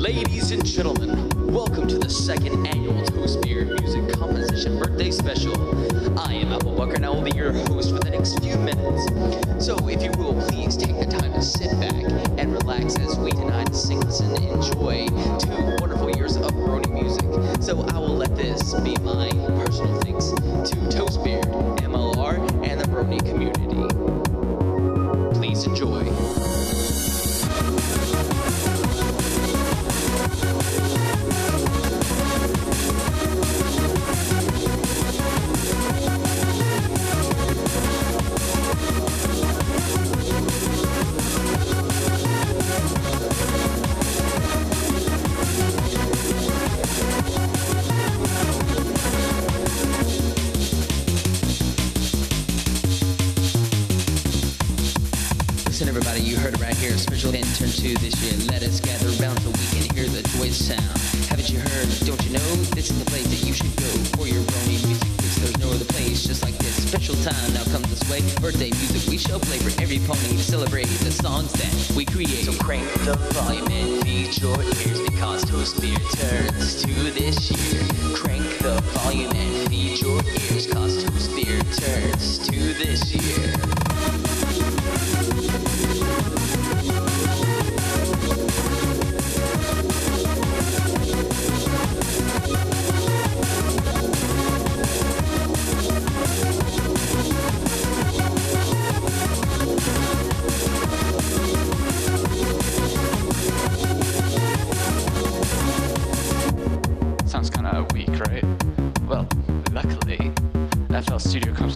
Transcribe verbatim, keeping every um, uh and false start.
Ladies and gentlemen, welcome to the second annual Toast Beer Music Composition Birthday Special. I am Apple Bucker and I will be your host for the next few minutes. So if you will, please take the time to sit back and relax as we tonight sing, listen, and enjoy two wonderful years of Brony music. So I will let this be my personal thanks to Toast Beer, M L R, and the Brony community. Please enjoy. Listen everybody, you heard it right here, special event turn two this year. Let us gather around so we can hear the joyous sound. Haven't you heard, don't you know, this is the place that you should go for your Brony music fix. There's no other place just like this. Special time now comes this way, birthday music we shall play for every pony to celebrate the songs that we create. So crank the volume and feed your ears because Toast Beer turns two this year. Crank the volume and feed your ears cause Toast Beer turns two this year. Sounds kind of weak, right? Well, luckily, F L Studio comes